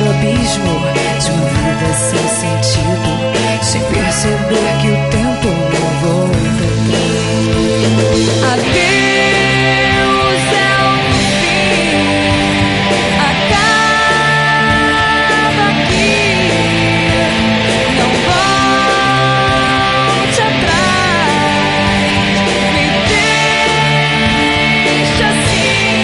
do abismo de uma vida sem sentido, sem perceber que o tempo não volta atrás. Adeus é o fim, acaba aqui, não volte atrás, me deixa assim.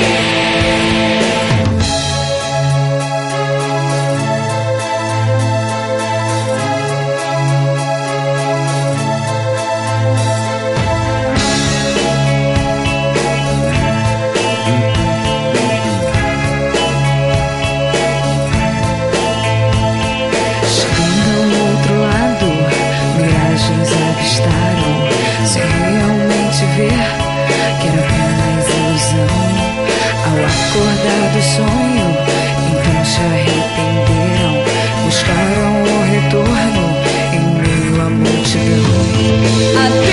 Chegando ao outro lado, miragens avistaram, sem realmente ver que era apenas ilusão. Ao acordar do sonho, então se arrependeram, buscaram o retorno em meio à multidão.